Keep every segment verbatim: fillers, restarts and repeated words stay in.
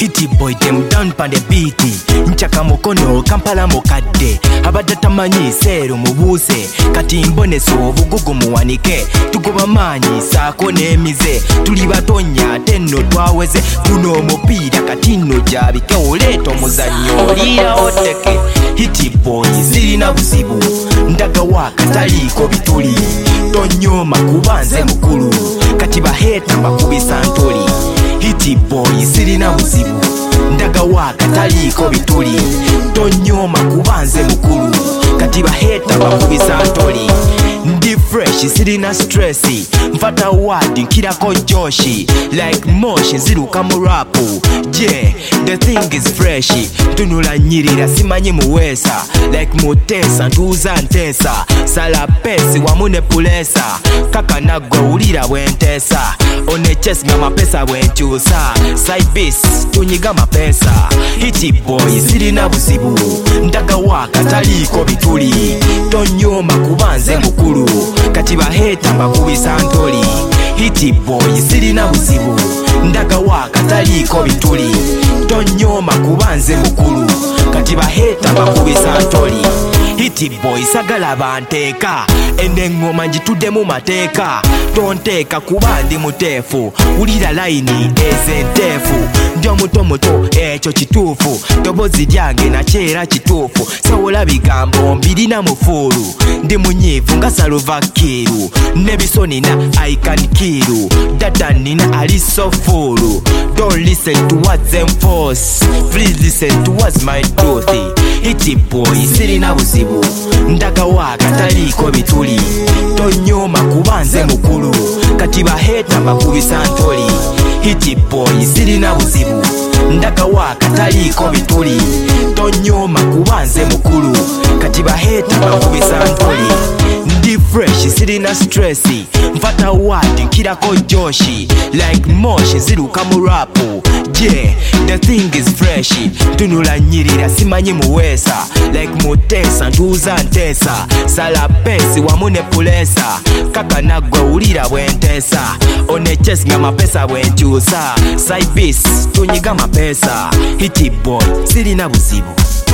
Hitty boy them down pan the beat. Nchaka mukono Kampala mukadde. Abadde tamanyi seero mubuuse. Kati mboneso obugugu muwanike. Tugoba maanyi saako n'emize. Tuli batonya tenno twaweze. Guno omupiira kati nno gyabike oleeta omuzannyo oliira oteke. Hitty boy sirina buzibu. Ndaga waka taliiko bituli. Tonyoma kuba nze mukulu. Kati baheeta mbakubisa ntoli. Hitty boy sirina buzibu. Ndaga waka taliiko bituli. Tonyoma kuba nze mukulu. Kati baheeta mbakubisa ntoli. Ndi fresh sirina stressi. Mfata wadi nkirako joshi. Like moshi ziruka mu rapu. Yeah, the thing is fresh. Tunula nyirira simanyi muwesa. Like mutesa ntuuza ntesa. Sala pesi wamune pulesa. Kaka nagwe ulira bwentesa. One chest nga mapesa bwenchusa. Side bis tunyiga mapesa. Hitty boy sirina buzibu. Ndaga waka taliko bituli. Tonyoma kuba nze mukulu. Kati baheeta mbakubisa ntoli. Hitty boy sirina buzibu. Ndaga waka taliko bituli. Tonyoma kuba nze mukulu. Kati baheeta mbakubisa ntoli. Hitty boy sagala banteeka. Ende ngoma njitudde mu mateeka. Tonteeka kuba ndi muteefu. Wulira layini ezenteefu. Ndi omuto muto ekyo kituufu. Dobozi lyange nakyera kituufu. Sawola bigambo mbirina mufuulu. Ndi munyiivu nga Salvakiru. Nebisonina I can kill. Dada nina ali so full. Don't listen to what them force. Please listen to what's my truth. Hitty boy sirina buzibu. Ndaga waka taliko bituli. Tonyoma kuba nze mukulu. Kati baheeta mbakubisa ntoli. Hitty boy sirina buzibu. Ndaga waka taliko bituli. Tonyoma kuba nze mukulu. Kati baheeta mbakubisa ntoli. Ndi fresh sirina stressi. Mfata wadi nkirako joshi. Like moshi ziruka mu rapu. Yeah, the thing is fresh. Tunula nyirira simanyi muwesa. Like mutesa ntuuza ntesa. Sala pesi wamune pulesa. Kaka nagwe ulira bwentesa. One chest nga mapesa bwenchusa. Side bis tunyiga mapesa. Hitty boy sirina buzibu.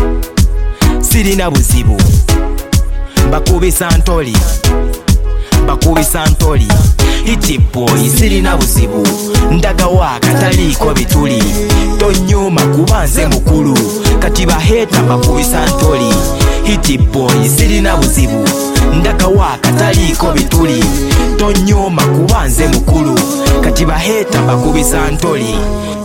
Sirina buzibu. Bakubisa ntoli. Bakubisa ntoli. Hitty boy sirina buzibu. Ndaga waka taliko bituli. Tonyoma kuba nze mukulu. Kati baheeta bakubisa ntoli. Hitty boy sirina buzibu. Ndaga waka taliko bituli. Tonyoma kuba nze mukulu. Kati baheeta bakubisa ntoli.